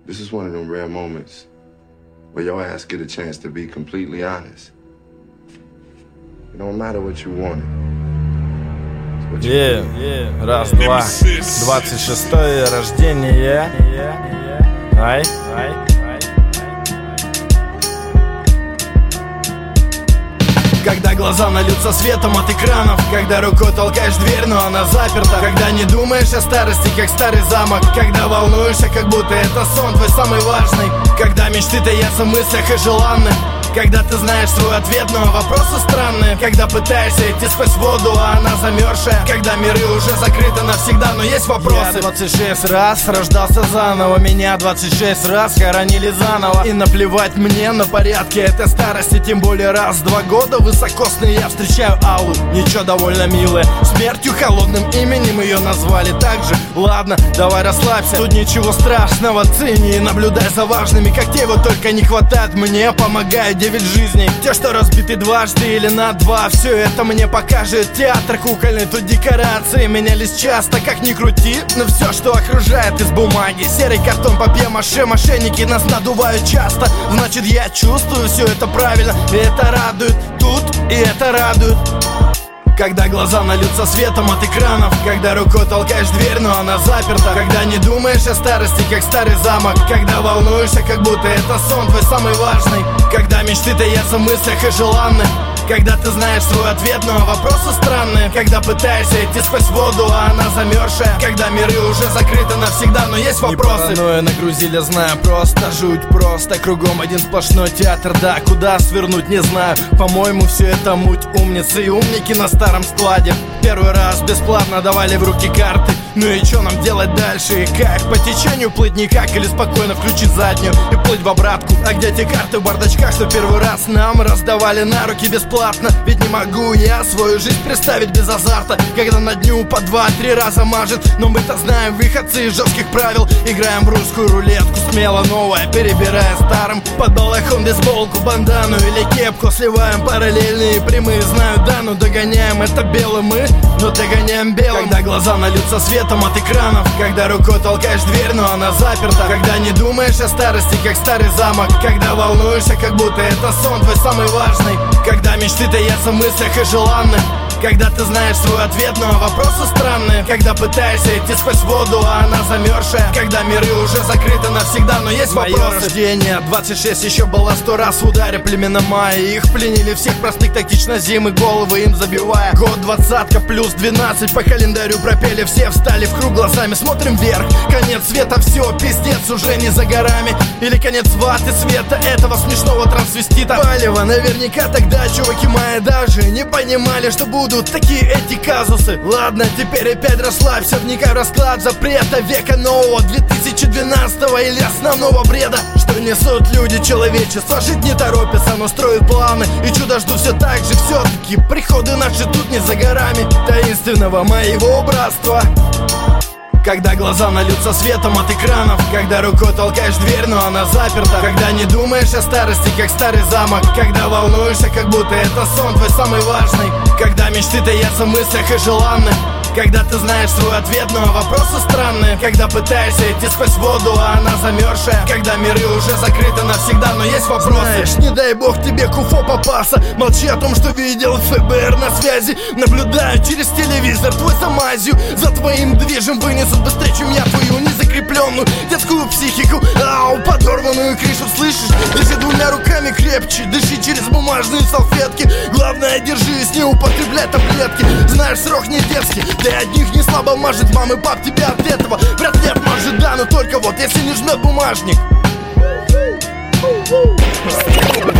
This is one of them rare moments where your ass get a chance to be completely honest. It don't matter what you wanted. Раз, два. 26-е рождение. Ай. Когда глаза нальются светом от экранов, когда рукой толкаешь дверь, но она заперта, когда не думаешь о старости, как старый замок, когда волнуешься, как будто это сон твой самый важный, когда мечты таятся в мыслях и желанных, когда ты знаешь свой ответ, но вопросы странные, когда пытаешься идти сквозь воду, а она замерзшая, когда миры уже закрыты навсегда, но есть вопросы. Я 26 раз рождался заново, меня 26 раз хоронили заново, и наплевать мне на порядки этой старости, тем более раз в 2 года высокосный я встречаю Аллу, ничего довольно милая, смертью холодным именем ее назвали также. Ладно, давай расслабься, тут ничего страшного, цени и наблюдай за важными, как те вот только не хватает, мне помогают 9 жизней, те, что разбиты дважды или на 2. Все это мне покажет театр кукольный, тут декорации менялись часто, как ни крути, но все, что окружает из бумаги, серый картон, папье-маше, мошенники нас надувают часто, значит я чувствую все это правильно, и это радует тут, и это радует. Когда глаза нальются светом от экранов, когда рукой толкаешь дверь, но она заперта, когда не думаешь о старости, как старый замок, когда волнуешься, как будто это сон твой самый важный, когда мечты таятся в мыслях и желанных, когда ты знаешь свой ответ, но вопросы странные, когда пытаешься идти сквозь воду, а она замерзшая, когда миры уже закрыты навсегда, но есть вопросы. Не паранойя нагрузили, знаю, просто жуть, просто кругом один сплошной театр, да, куда свернуть, не знаю, по-моему, все это муть, умницы и умники на старом складе. Первый раз бесплатно давали в руки карты, ну и что нам делать дальше, и как по течению плыть никак, или спокойно включить заднюю и плыть в обратку, а где те карты в бардачках, что первый раз нам раздавали на руки бесплатно? Ведь не могу я свою жизнь представить без азарта, когда на дню по 2-3 раза мажет, но мы-то знаем выходцы из жестких правил, играем в русскую рулетку, смело новое, перебирая старым, под балахон бейсболку, бандану или кепку, сливаем параллельные прямые, знаю, да, но догоняем это белым мы, но догоняем белым. Когда глаза нальются светом от экранов, когда рукой толкаешь дверь, но она заперта, когда не думаешь о старости, как старый замок, когда волнуешься, как будто это сон твой самый важный, когда мечты таятся в мыслях и желанных, когда ты знаешь свой ответ, но вопросы странные, когда пытаешься идти сквозь воду, а она замерзшая, когда миры уже закрыты навсегда, но есть вопросы. Мое рождение 26 еще было 100 раз в ударе племена майя, их пленили всех простых тактично зимы, головы им забивая. Год 20-ка плюс 12 по календарю пропели, все встали в круг, глазами смотрим вверх, конец света, все, пиздец уже не за горами, или конец ваты света этого смешного трансвестита. Палево наверняка тогда чуваки мои даже не понимали, что будут такие эти казусы. Ладно, теперь опять расслабься, вникай в расклад запрета века нового 2012-го или основного бреда, что несут люди человечества. Жить не торопятся, но строят планы, и чудо жду все так же. Все-таки приходы наши тут не за горами таинственного моего братства. Когда глаза нальются светом от экранов, когда рукой толкаешь дверь, но она заперта, когда не думаешь о старости, как старый замок, когда волнуешься, как будто это сон твой самый важный, когда мечты таятся в мыслях и желанных, когда ты знаешь свой ответ, но вопросы странные, когда пытаешься идти сквозь воду, а она замерзшая, когда миры уже закрыты навсегда, но есть вопросы. Знаешь, не дай бог тебе куфо попался, молчи о том, что видел ФБР на связи, наблюдаю через телевизор твой самазию, за твоим движем вынесут быстрее, чем я твою незакрепленную детскую психику, ау, подорванную крышу, слышишь? Держи 2 руками крепче, дыши через бумажные салфетки, главное держись, не употребляй таблетки, знаешь, срок не детский, для одних не слабо мажет, мам и пап тебя от этого вряд ли отмажет, да, но только вот если не жмет бумажник.